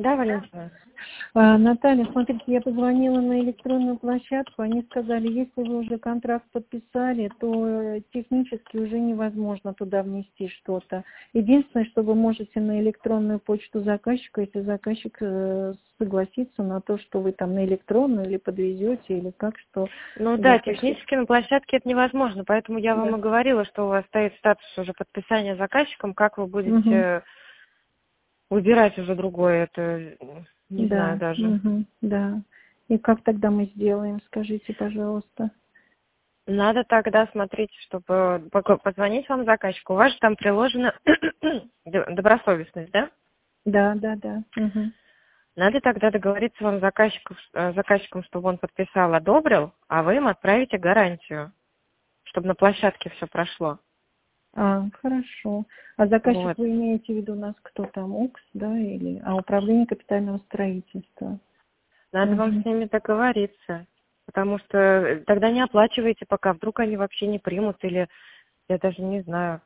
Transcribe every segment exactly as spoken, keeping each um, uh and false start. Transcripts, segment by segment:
Да, Валентина? А, Наталья, смотрите, я позвонила на электронную площадку, они сказали, если вы уже контракт подписали, то э, технически уже невозможно туда внести что-то. Единственное, что вы можете на электронную почту заказчика, если заказчик э, согласится на то, что вы там на электронную или подвезете, или как, что Ну да, заказчик... технически на площадке это невозможно, поэтому я Да. вам и говорила, что у вас стоит статус уже подписания заказчиком, как вы Мгм. будете выбирать уже другое, это не знаю Да, даже. мгм, да. И как тогда мы сделаем, скажите, пожалуйста. Надо тогда смотреть, чтобы пока- позвонить вам заказчику. У вас же там приложена д- добросовестность, да? Да, да, да. Мгм. Надо тогда договориться вам с заказчиком, э, заказчиком, чтобы он подписал, одобрил, а вы им отправите гарантию, чтобы на площадке все прошло. А, хорошо. А заказчик Вот. вы имеете в виду у нас кто там, УКС, да, или а управление капитального строительства? Надо вам Угу. с ними договориться, потому что э, тогда не оплачивайте пока, вдруг они вообще не примут, или я даже не знаю,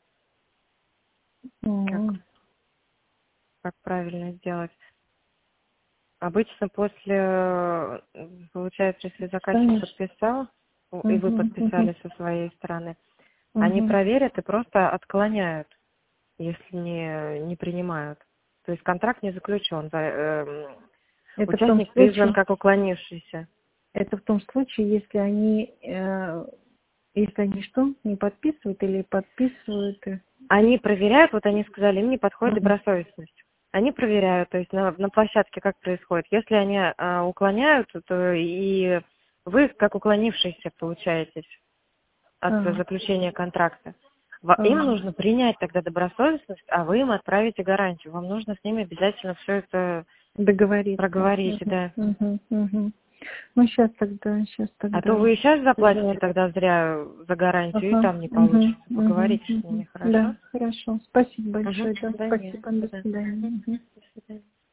как, Угу. как правильно сделать. Обычно после, э, получается, если заказчик Конечно. подписал, у- и вы Угу. Угу. подписали со своей стороны, они Угу. проверят и просто отклоняют, если не, не принимают. То есть контракт не заключен, за- эм, Это в том участник признан случае, как уклонившийся. это в том случае, если они, э, если они что, не подписывают или подписывают? э, Они проверяют, вот они сказали, им не подходит Мгм. добросовестность. Они проверяют, то есть на, на площадке как происходит. Если они а, уклоняют, то и вы как уклонившиеся получаетесь от А, заключения контракта. Ва- Им а, нужно принять тогда добросовестность, а вы им отправите гарантию. Вам нужно с ними обязательно все это договориться. проговорить, Угу. да. Угу. Угу. Ну, сейчас тогда, сейчас А то тогда. вы и сейчас заплатите Сделаю. тогда зря за гарантию, и Ага. там не Угу. получится. Угу. Поговорите с Угу. ними, хорошо? Да, хорошо. Спасибо Угу. большое. Да, Да нет. спасибо. До Да. свидания. Мгм. Мгм. До свидания.